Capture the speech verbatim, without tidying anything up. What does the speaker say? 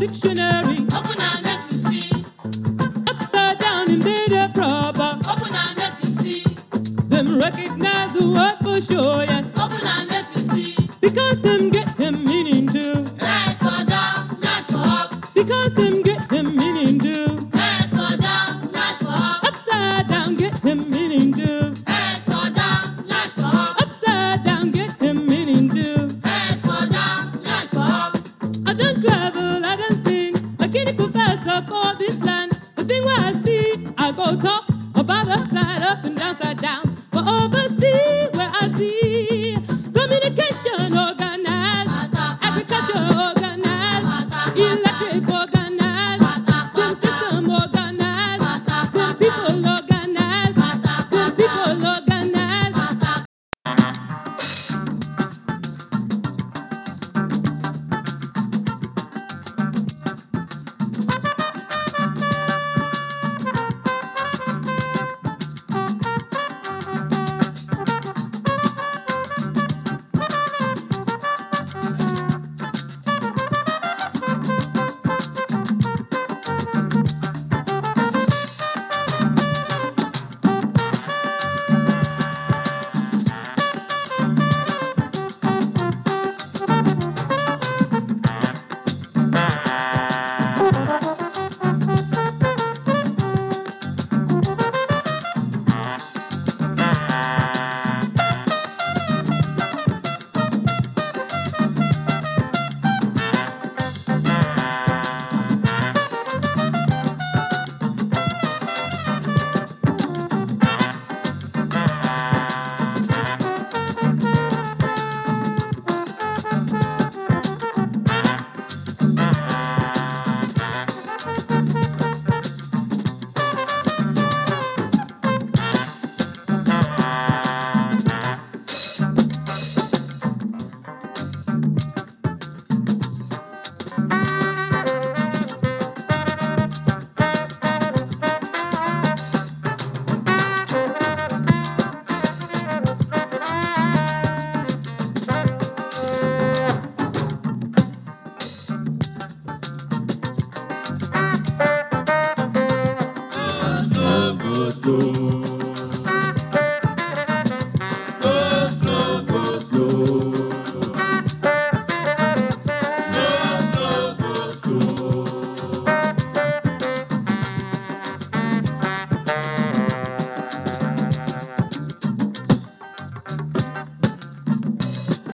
dictionary. Open and make you see. Upside down and data proper. Open and make you see. Them recognize the word for sure, yes. Open and make you see. Because them get them meaning too. Head for down, dash for up. Because them get them meaning too. Head for down, dash for up. Upside down get them meaning too. Head for down, dash for up. Upside down get them meaning too. Head for down, dash for up. I don't travel, I don't sing like any professor for this land. The thing where I see, I go talk about upside up and downside down. But overseas where I see communication organized, agriculture organized, electric organized, the system organized, the people organized, the people organized. Gusto, gusto.